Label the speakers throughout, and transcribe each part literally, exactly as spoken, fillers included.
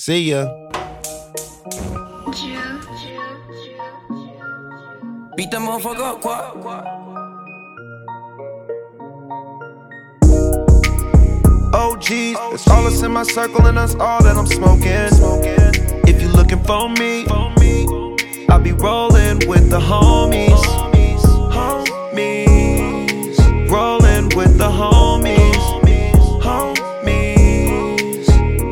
Speaker 1: See ya.
Speaker 2: Beat that motherfucker up, quad.
Speaker 1: O Gs, it's all us in my circle and that's all that I'm smoking. If you looking for me, I'll be rolling with the homies. Homies, rolling with the homies. Homies.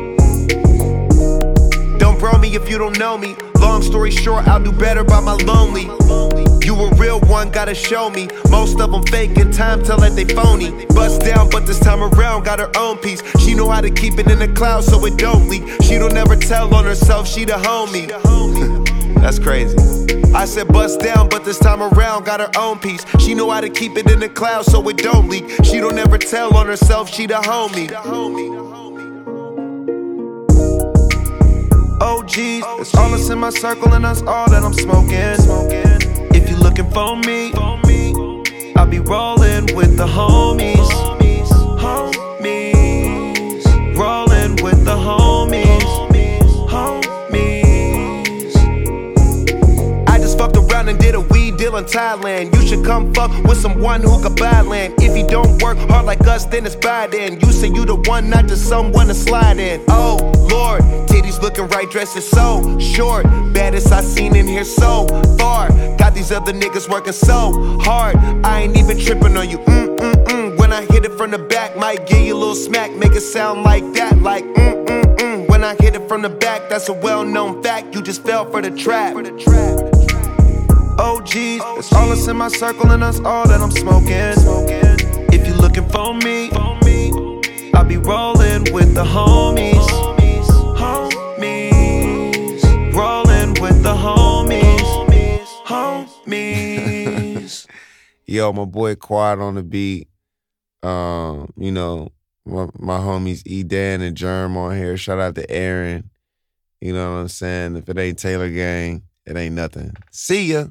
Speaker 1: Don't bro me if you don't know me. Long story short, I'll do better by my lonely. You a real one, gotta show me. Most of them fake and time tell that they phony. Bust down, but this time around got her own piece. She know how to keep it in the cloud so it don't leak. She don't ever tell on herself, she the homie. That's crazy. I said bust down, but this time around got her own piece. She know how to keep it in the cloud so it don't leak. She don't ever tell on herself, she the homie. O Gs, it's all us in my circle and that's all that I'm smoking. If you looking for me, I'll be rolling with the homies. Homies, rolling with the homies. Homies. I just fucked around and did a weed deal in Thailand. You should come fuck with someone who can buy land. If you don't work hard like us, then it's bad then. You say you the one, not just someone to slide in. Oh Lord, titties looking right, dresses so short. Baddest I seen in here so far. Got these other niggas working so hard. I ain't even tripping on you. Mm mm mm. When I hit it from the back, might give you a little smack, make it sound like that, like mm mm mm. When I hit it from the back, that's a well-known fact. You just fell for the trap. O Gs, it's all us in my circle and that's all that I'm smoking. If you looking for me, I'll be rolling with the homies. Homies, rolling with the homies. Homies. Yo, my boy Quad on the beat. Um, you know, my, my homies E Dan and Germ on here. Shout out to Aaron. You know what I'm saying? If it ain't Taylor Gang, it ain't nothing. See ya.